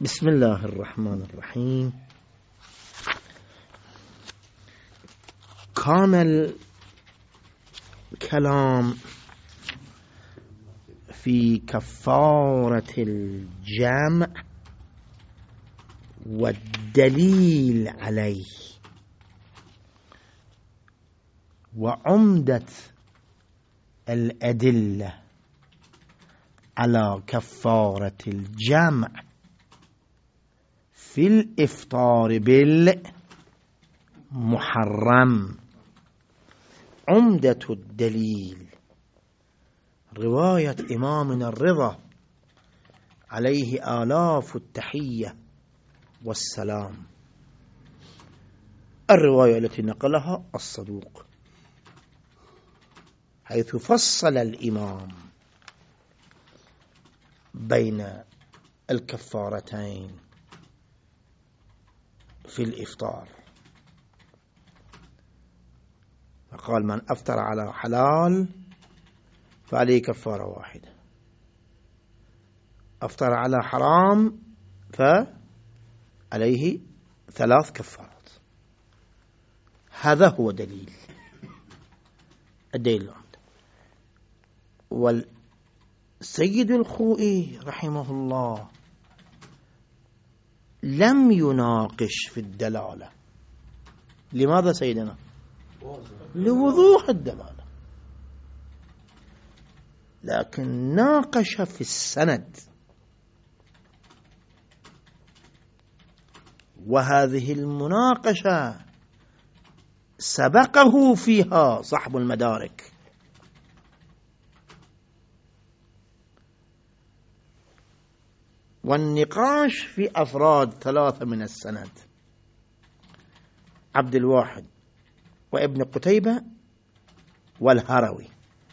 بسم الله الرحمن الرحيم. كان الكلام في كفارة الجمع والدليل عليه، وعمدة الأدلة على كفارة الجمع في الإفطار بالمحرم. عمدة الدليل رواية إمامنا الرضا عليه آلاف التحية والسلام، الرواية التي نقلها الصدوق، حيث فصل الإمام بين الكفارتين في الإفطار، فقال: من أفطر على حلال فعليه كفارة واحدة، أفطر على حرام فعليه 3 كفارات. هذا هو دليل الدليل. والسيد الخوئي رحمه الله لم يناقش في الدلالة. لماذا سيدنا؟ لوضوح الدلالة، لكن ناقش في السند، وهذه المناقشة سبقه فيها صاحب المدارك، والنقاش في أفراد 3 من السند: عبد الواحد وابن قتيبة والهروي.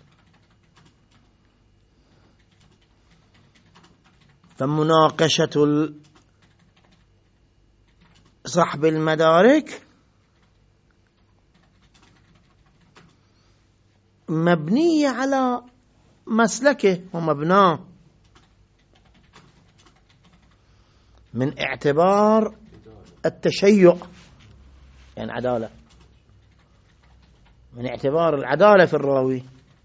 فمناقشة صاحب المدارك مبنية على مسلكه ومبناه من اعتبار التشيع، يعني عدالة، من اعتبار العدالة في الراوي.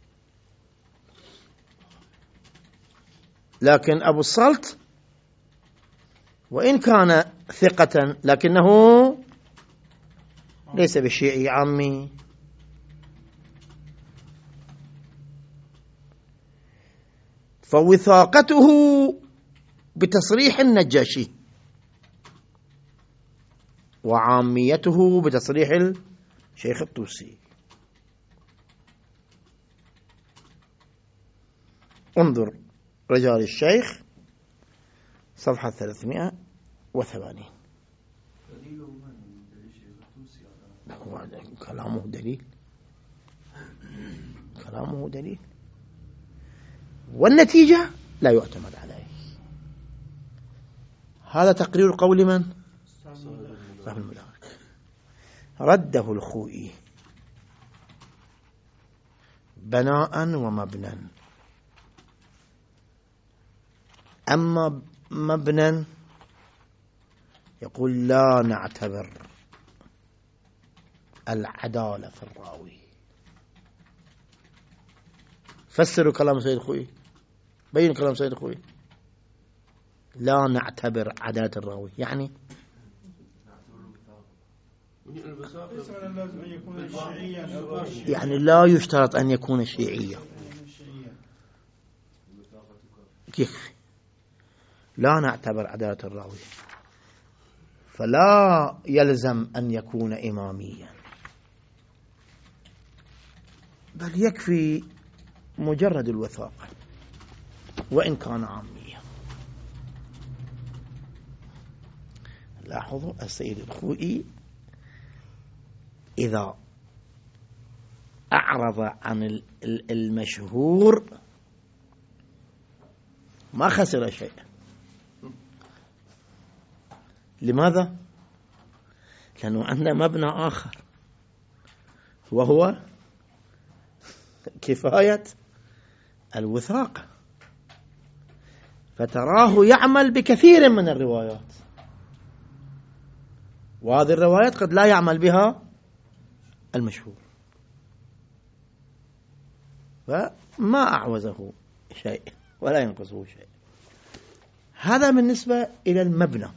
لكن أبو الصلت وإن كان ثقة لكنه ليس بالشيعي عامي، فوثاقته بتصريح النجاشي وعاميته بتصريح الشيخ الطوسي. انظر رجال الشيخ صفحة 380. كلامه دليل، كلامه دليل، والنتيجة لا يعتمد عليه. هذا تقرير قول من؟ صاحب المدارك. رده الخوئي بناء ومبنى. أما مبنى يقول: لا نعتبر العدالة في الراوي. فسروا كلام سيد الخوئي، بين كلام سيد الخوئي. لا نعتبر عدالة الراوي يعني لا يشترط أن يكون شيعيا. كيف؟ لا نعتبر عدالة الراوي، فلا يلزم أن يكون إماميا، بل يكفي مجرد الوثاقة وإن كان عاميا. لاحظوا السيد الخوئي إذا أعرض عن المشهور ما خسر شيء. لماذا؟ لأنه عنده مبنى آخر، وهو كفاية الوثاقة. فتراه يعمل بكثير من الروايات، وهذه الروايات قد لا يعمل بها المشهور، فما أعوزه شيء ولا ينقصه شيء. هذا بالنسبة إلى المبنى،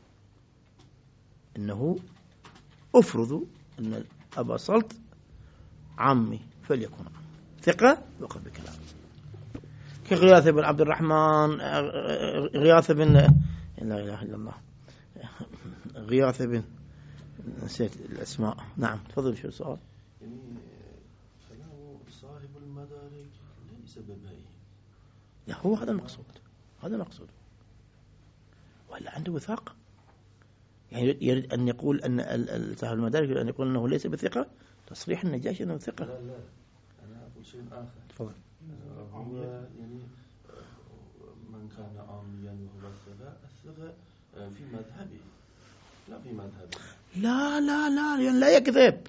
إنه أفرض أن أبا سلط عمي فليكن عمي ثقة وقف بكلام، كغياث بن عبد الرحمن، غياث بن لا إله إلا الله، غياث بن نسيت الأسماء. نعم تفضل. شو السؤال؟ يعني كلام صاحب المدارك ليس ببعيد. لا هو هذا المقصود، هذا المقصود، ولا عنده وثاق، يعني يريد أن يقول أن صاحب المدارك يريد أن يقول أنه ليس بثقة، تصريح النجاشي أنه ثقة. لا أنا أقول شيء آخر. تفضل. هو يعني من كان عاميا وهو الثقة في مذهبه لا في مذهبه. لا يعني لا يكذب.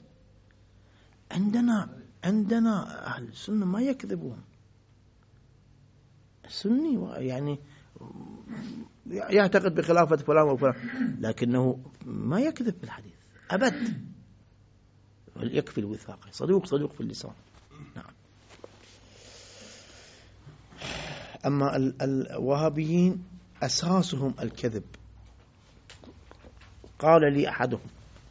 عندنا أهل السنة ما يكذبون. السني يعني يعتقد بخلافة فلان وفلان، لكنه ما يكذب في الحديث أبد، يكفي الوثاق، صدوق في اللسان. نعم. أما الوهابيين أساسهم الكذب. قال لي أحدهم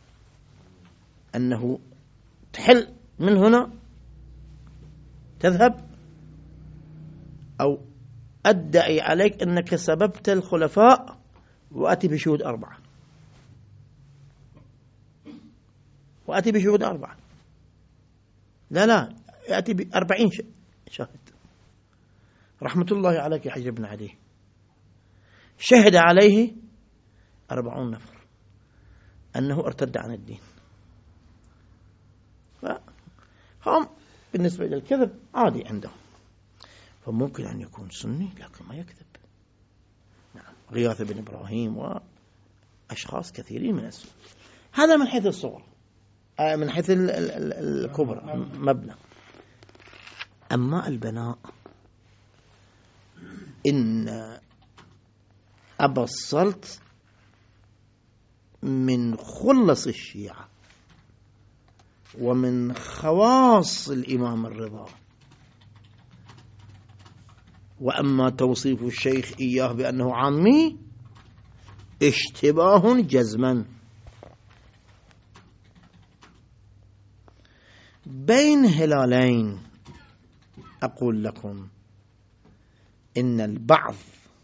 أنه تحل من هنا تذهب، أو أدعي عليك أنك سببت الخلفاء وأتي بشهود 4، وأتي بشهود 4. لا يأتي ب40 شاهد. رحمة الله عليك يا حجر بن علي، شهد عليه 40 نفر أنه ارتد عن الدين. فهم بالنسبة إلى الكذب عادي عندهم، فممكن أن يكون سني لكن ما يكذب. نعم. غياث بن إبراهيم وأشخاص كثيرين من السنة. هذا من حيث الصغر، من حيث الكبرى مبنى. أما البناء، إن أبا السلط من خلص الشيعة ومن خواص الإمام الرضا، وأما توصيف الشيخ إياه بأنه عمي اشتباه جزما. بين هلالين أقول لكم إن البعض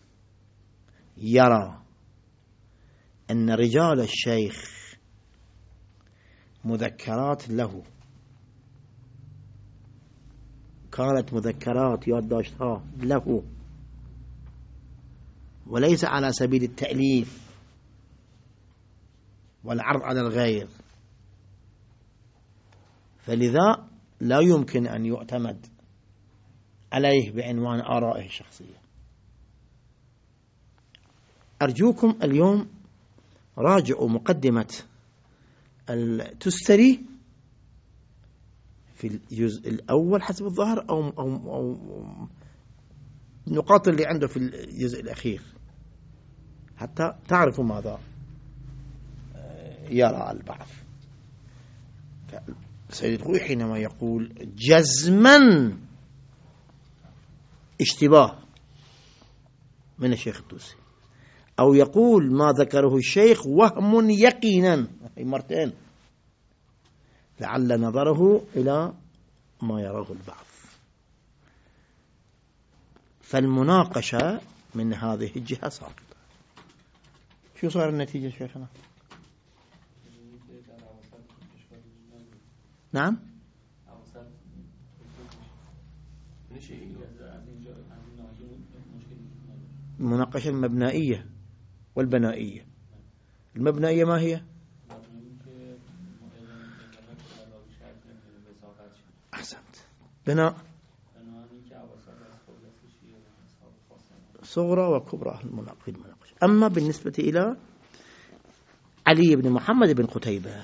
يرى أن رجال الشيخ مذكرات له كانت مذكرات يادداشتها له وليس على سبيل التأليف والعرض على الغير، فلذا لا يمكن أن يعتمد عليه بعنوان آرائه الشخصية. أرجوكم اليوم راجعوا مقدمة التستري في الجزء الأول حسب الظاهر، أو النقاط اللي عنده في الجزء الأخير، حتى تعرفوا ماذا يرى البعض. سيد الخوئي حينما يقول جزما اشتباه من الشيخ الطوسي، أو يقول ما ذكره الشيخ وهم يقينا، أي مرتين، لعل نظره إلى ما يراه البعض. فالمناقشة من هذه الجهة صارت. شو صار النتيجة شيخنا؟ نعم. المناقشة المبنائية والبنائية. المبنائية ما هي؟ أحسنت. بناء صغرى وكبرى المناقشة. أما بالنسبة إلى علي بن محمد بن قتيبة،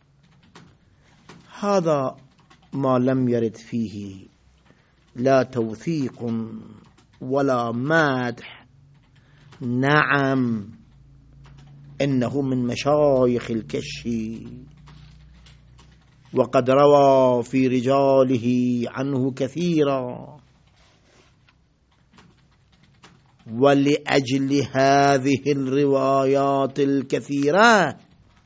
هذا ما لم يرد فيه لا توثيق ولا مادح نعم إنه من مشايخ الكشي، وقد روى في رجاله عنه كثيرا، ولأجل هذه الروايات الكثيرة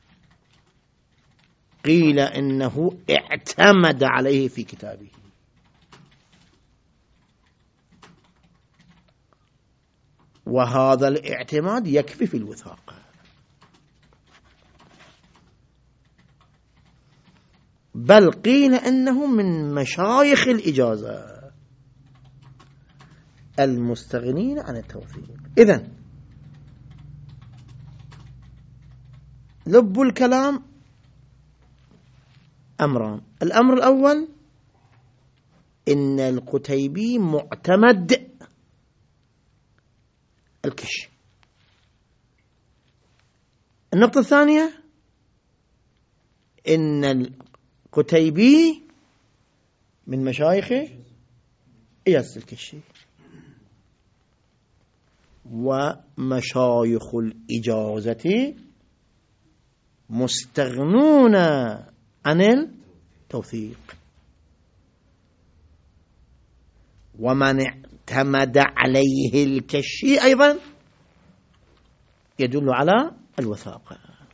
قيل إنه اعتمد عليه في كتابه. وهذا الاعتماد يكفي في الوثاقة. بل قيل إنه من مشايخ الإجازة المستغنين عن التوثيق. إذن لب الكلام أمران: الأمر الأول إن القتيبي معتمد الكشي. النقطة الثانية إن القتيبي من مشايخ إجازة الكشي، ومشايخ الإجازة مستغنون عن التوثيق. ومن اعتمد عليه الكشي أيضا يدل على الوثاقة.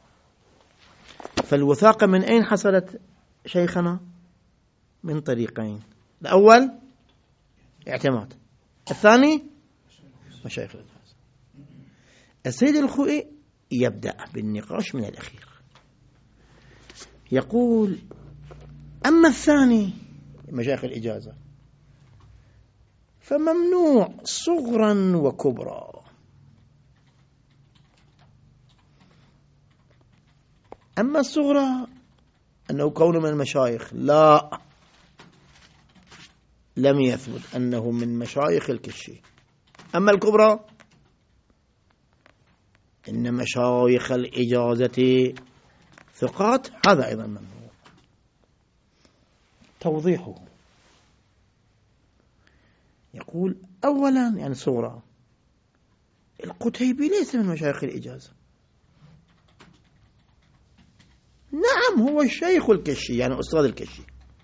فالوثاقة من أين حصلت شيخنا؟ من طريقين: الأول اعتماد، الثاني مشايخ الإجازة. السيد الخوئي يبدأ بالنقاش من الأخير، يقول: أما الثاني مشايخ الإجازة فممنوع صغرا وكبرى. أما الصغرى أنه كونه من المشايخ، لا، لم يثبت أنه من مشايخ الكشي. أما الكبرى إن مشايخ الإجازة ثقات، هذا أيضا ممنوع. توضيحه يقول: أولا يعني صغرى، القتيبي ليس من مشايخ الإجازة. نعم هو الشيخ الكشي، يعني أستاذ الكشي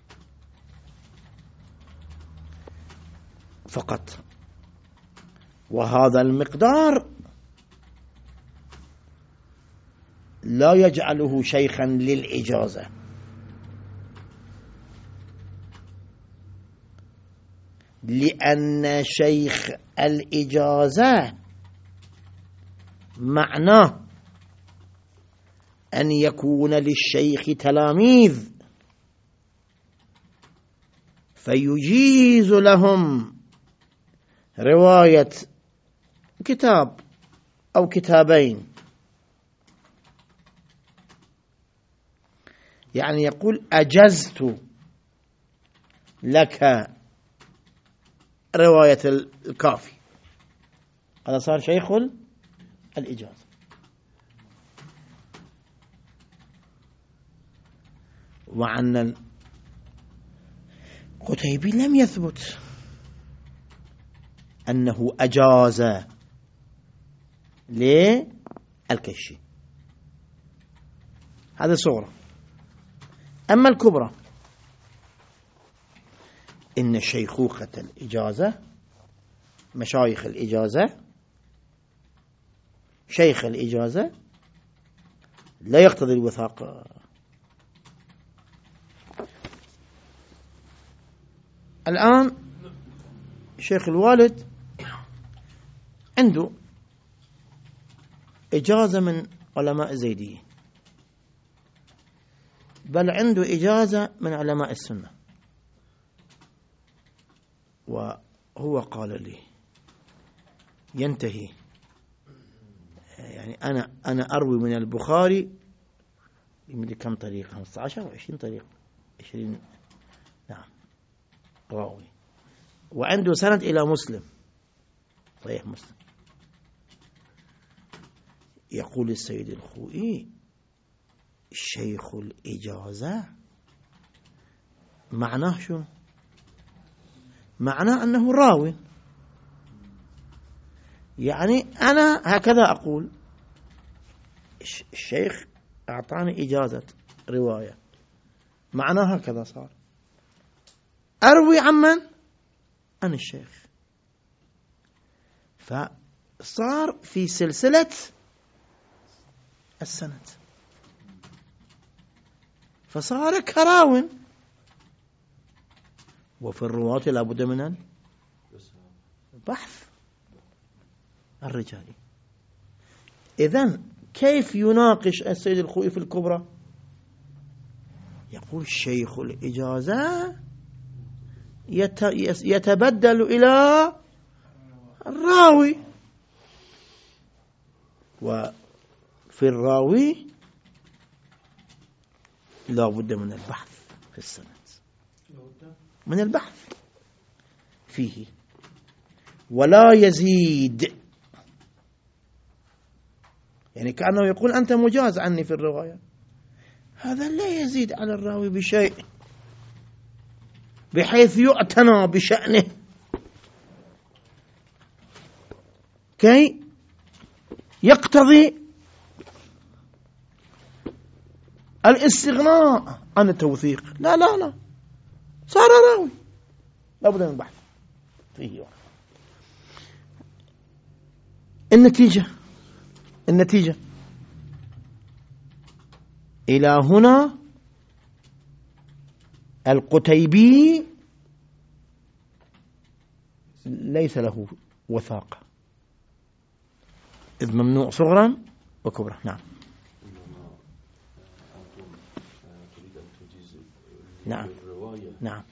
فقط، وهذا المقدار لا يجعله شيخا للإجازة. لأن شيخ الإجازة معناه أن يكون للشيخ تلاميذ فيجيز لهم رواية كتاب أو كتابين. يعني يقول: أجزت لك رواية الكافي، هذا صار شيخ الإجازة. وعن القتيبي لم يثبت أنه أجاز للكشي، هذا صغرى. أما الكبرى إن شيخوخة الإجازة، مشايخ الإجازة، شيخ الإجازة لا يقتضي الوثاقة. الآن شيخ الوالد عنده إجازة من علماء الزيديين، بل عنده إجازة من علماء السنة. وهو قال لي ينتهي، يعني أنا أروي من البخاري يمكن كم طريق، 15 أو 20 طريق، 20 نعم راوي، وعنده سند إلى مسلم، صحيح مسلم. يقول السيد الخوئي: شيخ الإجازة معناه شو؟ معناه أنه راوي، يعني أنا هكذا أقول، الشيخ أعطاني إجازة رواية، معناها هكذا صار، أروي عمن؟ عن الشيخ، فصار في سلسلة السند، فصار كراون. وفي الرواة لابد من البحث الرجالي. إذن كيف يناقش السيد الخوئي في الكبرى؟ يقول شيخ الإجازة يتبدل إلى الراوي، وفي الراوي لا بد من البحث في السند، من البحث فيه، ولا يزيد. يعني كأنه يقول أنت مجاز عني في الرواية، هذا لا يزيد على الراوي بشيء بحيث يعتنى بشأنه كي يقتضي الاستغناء عن التوثيق. لا لا لا، صار راوي لابد من البحث فيه. النتيجة إلى هنا القتيبي ليس له وثاقة، إذ ممنوع صغرا وكبرا. نعم. نعم. نعم.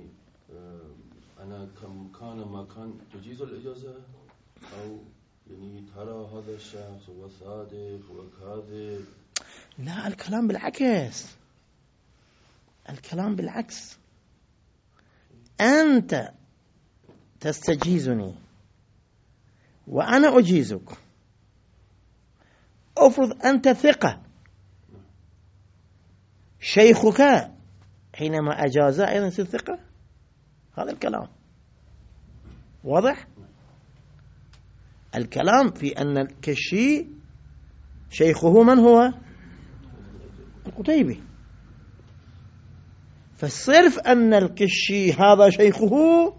أنا كان ما كان تجيز الإجازة، أو يعني ترى هذا الشخص هو صادق وكاذب؟ لا، الكلام بالعكس، الكلام بالعكس. أنت تستجيزني وأنا أجيزك، أفرض أنت ثقة، شيخك حينما أجاز أيضا يصير ثقة. هذا الكلام واضح. الكلام في أن الكشي شيخه من هو؟ القتيبي. فالصرف أن الكشي هذا شيخه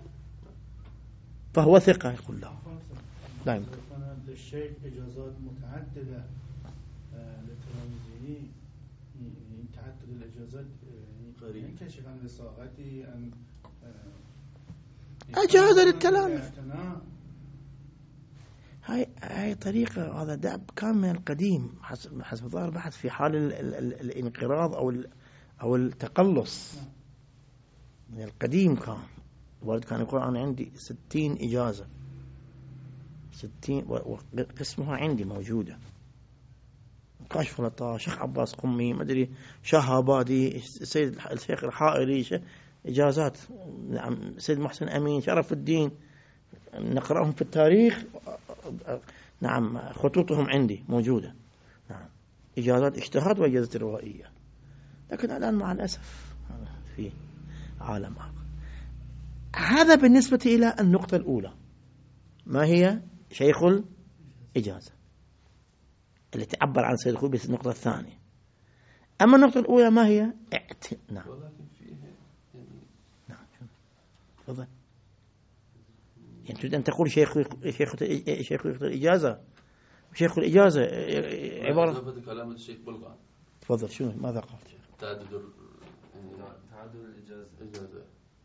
فهو ثقة، يقول لا، لا يمكن. الشيخ إجازات متعددة للتلاميذ، تعدد الإجازات ينكشف عن لصاغتي أن أجاز للتلاميذ. هاي طريقة، هذا دعب كان من القديم حسب ظاهر البحث في حال الانقراض أو التقلص. من القديم كان الوالد كان يقول أنا عندي 60 إجازة، 60 وقسمها عندي موجودة، كاشف الغطاء، شيخ عباس قمي، ما أدري شهابادي، السيد الشيخ الحائري، إجازات. نعم. سيد محسن أمين، شرف الدين، نقرأهم في التاريخ. نعم، خطوطهم عندي موجودة. نعم، إجازات اجتهاد وإجازة روائية. لكن الآن مع الأسف في عالم آخر. هذا بالنسبة إلى النقطة الأولى، ما هي شيخ الإجازة اللي تعبر عن سيد الخوئي بالنقطة الثانية. أما النقطة الأولى ما هي؟ نعم. نعم. تفضل. يعني تريد أن تقول شيخ الإجازة، شيخ الإجازة عبارة. كلام الشيخ بلغان. تفضل. شنو ماذا قال؟ تعدد الإجازة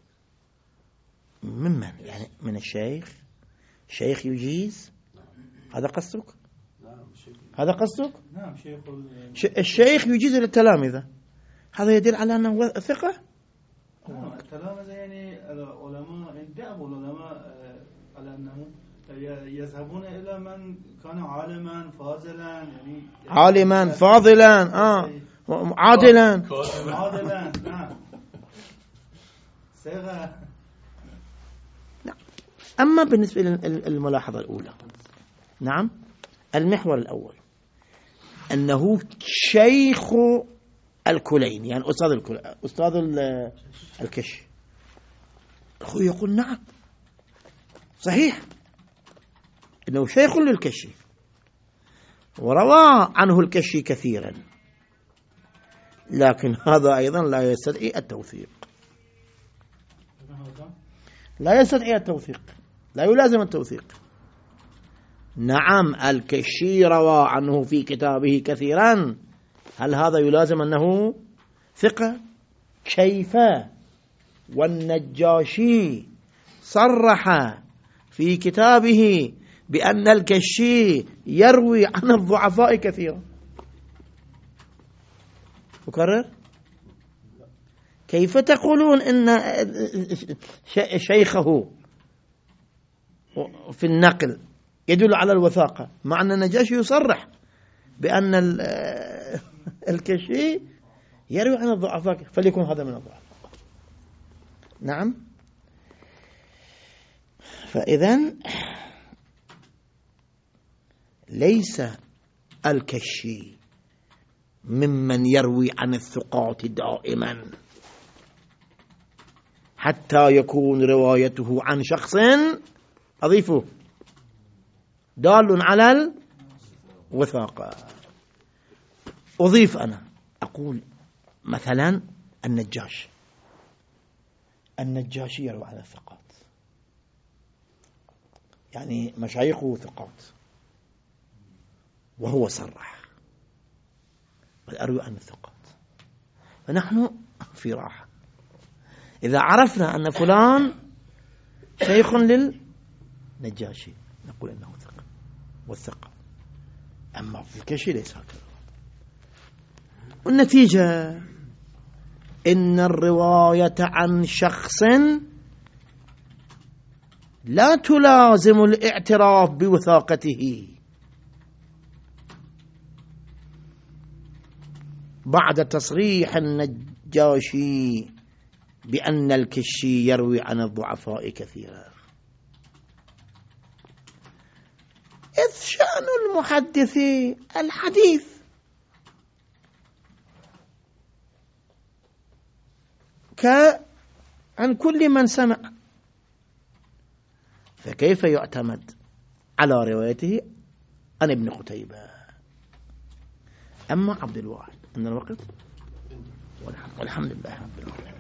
ممن؟ يعني من الشيخ، شيخ يجيز. هذا قصدك؟ نعم. هذا قصدك؟ نعم. الشيخ يجيز للتلامذة، هذا يدل على أنه ثقة. التلامذة يعني العلماء يدعوا العلماء على أنهم يذهبون إلى من كان عالما فاضلا، يعني عالما فاضلا، عادلا. نعم. صيغة. نعم. أما بالنسبة للملاحظة الأولى، نعم، المحور الأول أنه شيخ الكلين، يعني أستاذ الكشي. أخوي يقول نعم صحيح، إنه شيخ للكشي وروى عنه الكشي كثيرا، لكن هذا أيضا لا يستدعي التوثيق، لا يستدعي التوثيق، لا يلازم التوثيق. نعم الكشي روى عنه في كتابه كثيرا، هل هذا يلازم أنه ثقة؟ كيف والنجاشي صرح في كتابه بأن الكشي يروي عن الضعفاء كثيرا. أكرر، كيف تقولون إن شيخه في النقل يدل على الوثاقة، مع أن النجاشي يصرح بأن الكشي يروي عن الضعفاء، فليكن هذا من الضعفاء. نعم، فإذن ليس الكشي ممن يروي عن الثقات دائما حتى يكون روايته عن شخص أضيفه دال على الوثاقة. أضيف أنا أقول مثلا النجاشي يروي عن الثقات، يعني مشايخه ثقات وهو صرح بل أروي عن الثقات، فنحن في راحة إذا عرفنا أن فلان شيخ للنجاشي نقول إنه ثقة والثقة، أما في الكشي ليس هكذا. والنتيجة إن الرواية عن شخص لا تلازم الاعتراف بوثاقته بعد تصريح النجاشي بأن الكشي يروي عن الضعفاء كثيرا، إذ شأن المحدث الحديث عن كل من سمع، فكيف يعتمد على روايته عن ابن قتيبة؟ أما عبد الواحد أن الوقت والحمد لله رب العالمين.